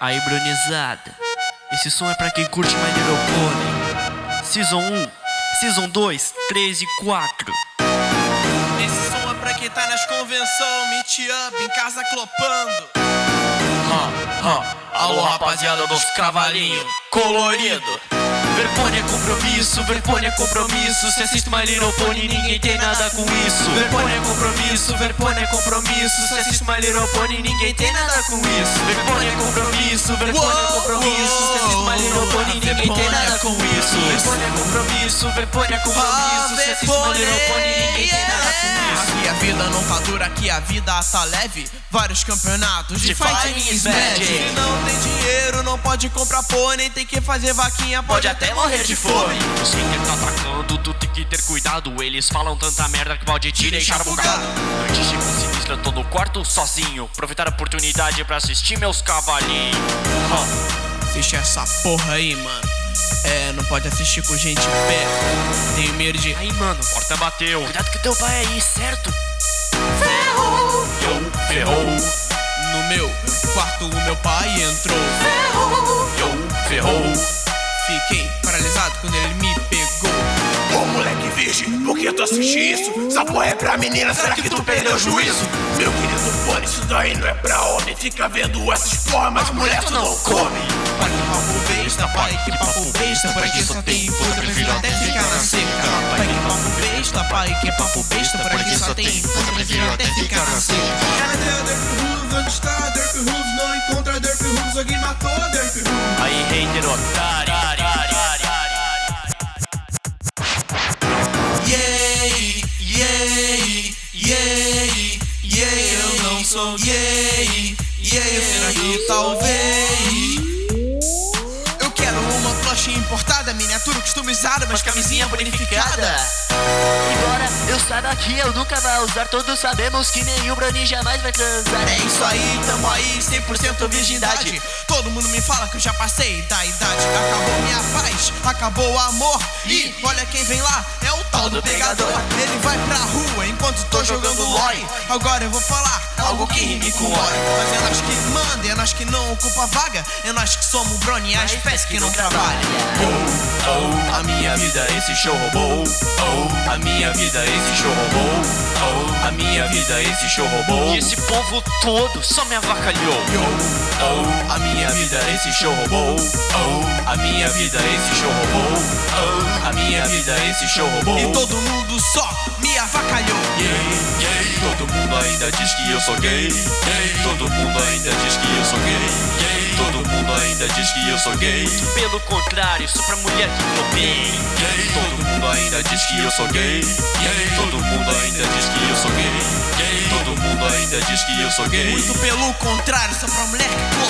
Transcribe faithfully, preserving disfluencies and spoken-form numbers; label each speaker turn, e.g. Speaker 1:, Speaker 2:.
Speaker 1: Aí, bronizada, esse som é pra quem curte My Little Pony. Season um, Season dois, três e quatro.
Speaker 2: Esse som é pra quem tá nas convenção, meet up, em casa clopando.
Speaker 1: Ha, ha, alô rapaziada dos cavalinhos colorido. Verpone é compromisso, Verpone é compromisso. Se assiste My Little Pony, ninguém tem nada com isso. Verpone é compromisso, Verpone é compromisso. Se assiste My Little Pony, ninguém tem nada com isso. Verpone é compromisso, Verpone é compromisso. Se assiste My Little Pony, ninguém tem nada com isso. Verpone é compromisso, Verpone é compromisso. Se assiste My Little Pony, ninguém tem nada com isso.
Speaker 2: Aqui a vida não tá dura, aqui a vida tá leve. Vários campeonatos de fighting is bad. Se não tem dinheiro, não pode comprar pônei. Tem que fazer vaquinha, pode até morrer de fome.
Speaker 1: O skater tá atacando, tu tem que ter cuidado. Eles falam tanta merda que pode te deixar bugado. Noite chega sinistra, tô no quarto sozinho. Aproveitar a oportunidade pra assistir meus cavalinhos.
Speaker 2: Huh. Assiste essa porra aí, mano. É, não pode assistir com gente perto. Tenho medo de...
Speaker 1: Aí, mano, porta bateu. Cuidado que teu pai é aí, certo?
Speaker 2: Ferrou!
Speaker 1: Yo, ferrou.
Speaker 2: No meu quarto o meu pai entrou.
Speaker 1: Ferrou! Yo, ferrou.
Speaker 2: Fiquei paralisado quando ele me pegou.
Speaker 3: Ô moleque virgem, por que tu assiste isso? Essa porra é pra menina, será que tu perdeu o juízo? Meu querido pônei, isso daí não é pra homem. Fica vendo essas porra, mas mulher tu não come.
Speaker 2: Pai que papo besta, pai que papo besta. Por aqui só tem puta, prefiro até ficar na seca. Pai que papo besta, pai que papo besta. Por aqui só tem puta, prefiro até ficar na seca. Cadê a Derp Hooves? Onde está a Derp Hooves? Não encontra a Derp Hooves, alguém matou a Derp Hooves.
Speaker 1: Aí, hater otário.
Speaker 2: Yay, yay, yay, yay, eu não sou gay. Yay, será que talvez eu quero uma plush importada, miniatura customizada, mas camisinha bonificada.
Speaker 1: Embora eu saiba que eu nunca vou usar, todos sabemos que nenhum Brony jamais vai transar.
Speaker 2: É isso aí, tamo aí, cem por cento virgindade. Todo mundo me fala que eu já passei da idade. Acabou minha paz, acabou o amor. E olha quem vem lá, é o tal do pegador. Ele vai pra rua enquanto tô jogando lore. Agora eu vou falar algo que rime com ore. Mas é nós que manda, é nós que não ocupa vaga. É nós que somos Brony, a espécie que não trabalha.
Speaker 1: Oh, oh, a minha vida esse show roubou. Oh, a minha vida esse show roubou. Oh, a minha vida esse show roubou. E esse povo todo só me avacalhou. Oh, a minha vida esse show roubou. Oh, a minha vida esse show roubou. Oh, a minha vida esse show roubou.
Speaker 2: E todo mundo só me avacalhou.
Speaker 1: Yeah, yeah. Todo mundo ainda diz que eu sou gay. Yeah. Todo mundo ainda diz que eu sou gay. Yeah. Todo mundo ainda diz que eu sou gay. Muito pelo contrário, sou pra mulher que tô bem. Yeah. Todo mundo ainda diz que eu sou gay. Yeah. Todo mundo ainda diz que eu sou gay. Yeah. Todo mundo ainda diz que eu sou gay.
Speaker 2: Muito pelo contrário, sou pra mulher que